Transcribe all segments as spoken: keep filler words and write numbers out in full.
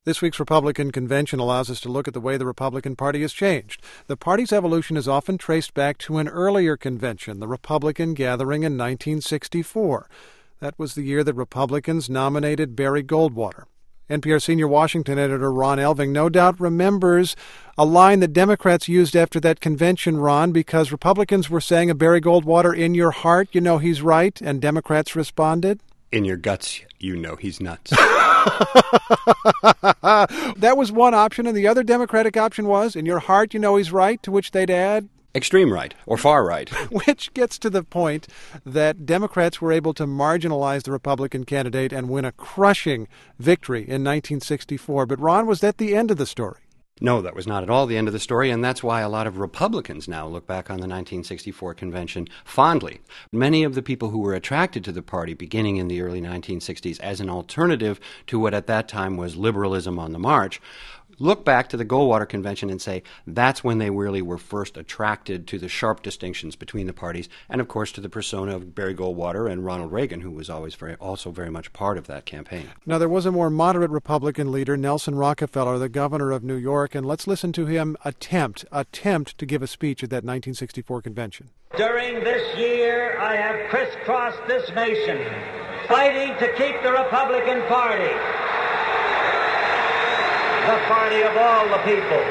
This week's Republican convention allows us to look at the way the Republican Party has changed. The party's evolution is often traced back to an earlier convention, the Republican gathering in nineteen sixty-four. That was the year that Republicans nominated Barry Goldwater. N P R senior Washington editor Ron Elving no doubt remembers a line that Democrats used after that convention, Ron, because Republicans were saying of Barry Goldwater, "In your heart, you know he's right," and Democrats responded, "In your guts, you know he's nuts." That was one option, and the other Democratic option was, "In your heart, you know he's right," to which they'd add, extreme right or far right. Which gets to the point that Democrats were able to marginalize the Republican candidate and win a crushing victory in nineteen sixty-four. But, Ron, was that the end of the story? No, that was not at all the end of the story, and that's why a lot of Republicans now look back on the nineteen sixty-four convention fondly. Many of the people who were attracted to the party beginning in the early nineteen sixties as an alternative to what at that time was liberalism on the march look back to the Goldwater Convention and say that's when they really were first attracted to the sharp distinctions between the parties and, of course, to the persona of Barry Goldwater and Ronald Reagan, who was always very, also very much part of that campaign. Now, there was a more moderate Republican leader, Nelson Rockefeller, the governor of New York, and let's listen to him attempt, attempt to give a speech at that nineteen sixty-four convention. During this year, I have crisscrossed this nation, fighting to keep the Republican Party, the party of all the people,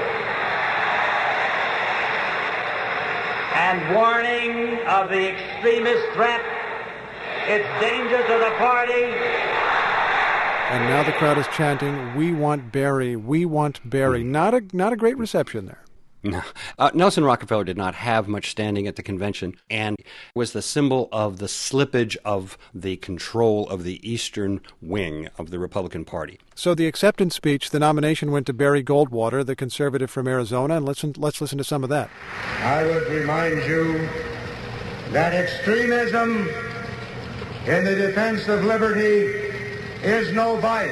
and warning of the extremist threat, its danger to the party. And now the crowd is chanting, "We want Barry, we want Barry." Not a, not a great reception there. No. Uh, Nelson Rockefeller did not have much standing at the convention and was the symbol of the slippage of the control of the eastern wing of the Republican Party. So the acceptance speech, the nomination went to Barry Goldwater, the conservative from Arizona, and listen, let's listen to some of that. I would remind you that extremism in the defense of liberty is no vice.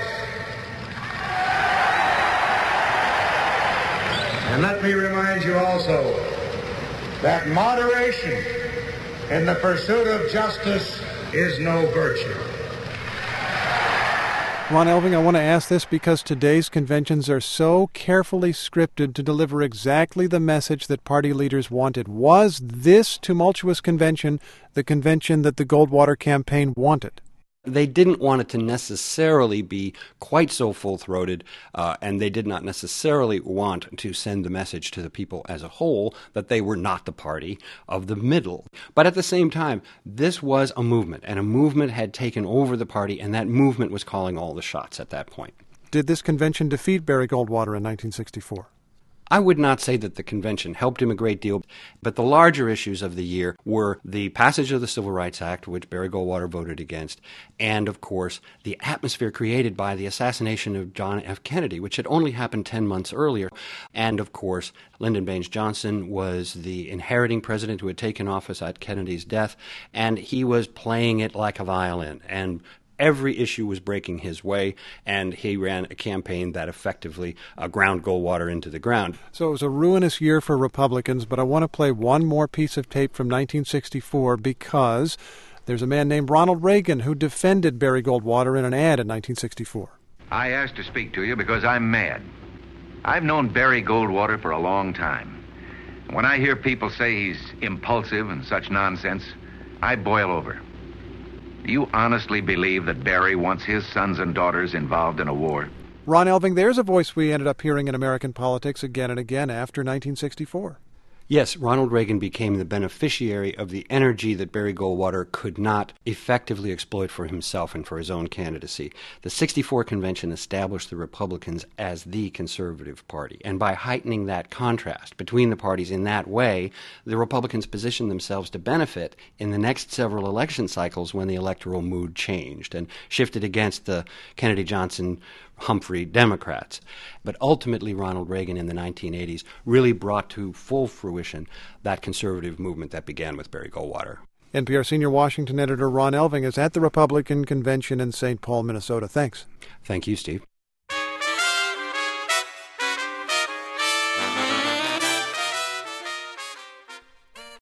And let me remind you also that moderation in the pursuit of justice is no virtue. Ron Elving, I want to ask this because today's conventions are so carefully scripted to deliver exactly the message that party leaders wanted. Was this tumultuous convention the convention that the Goldwater campaign wanted? They didn't want it to necessarily be quite so full-throated, uh, and they did not necessarily want to send the message to the people as a whole that they were not the party of the middle. But at the same time, this was a movement, and a movement had taken over the party, and that movement was calling all the shots at that point. Did this convention defeat Barry Goldwater in nineteen sixty-four? I would not say that the convention helped him a great deal, but the larger issues of the year were the passage of the Civil Rights Act, which Barry Goldwater voted against, and, of course, the atmosphere created by the assassination of John F. Kennedy, which had only happened ten months earlier. And, of course, Lyndon Baines Johnson was the inheriting president who had taken office at Kennedy's death, and he was playing it like a violin. And every issue was breaking his way, and he ran a campaign that effectively uh, ground Goldwater into the ground. So it was a ruinous year for Republicans, but I want to play one more piece of tape from nineteen sixty-four because there's a man named Ronald Reagan who defended Barry Goldwater in an ad in nineteen sixty-four. I asked to speak to you because I'm mad. I've known Barry Goldwater for a long time. When I hear people say he's impulsive and such nonsense, I boil over. Do you honestly believe that Barry wants his sons and daughters involved in a war? Ron Elving, there's a voice we ended up hearing in American politics again and again after nineteen sixty-four. Yes, Ronald Reagan became the beneficiary of the energy that Barry Goldwater could not effectively exploit for himself and for his own candidacy. The sixty-four convention established the Republicans as the conservative party, and by heightening that contrast between the parties in that way, the Republicans positioned themselves to benefit in the next several election cycles when the electoral mood changed and shifted against the Kennedy-Johnson Humphrey Democrats. But ultimately, Ronald Reagan in the nineteen eighties really brought to full fruition that conservative movement that began with Barry Goldwater. N P R senior Washington editor Ron Elving is at the Republican convention in Saint Paul, Minnesota. Thanks. Thank you, Steve.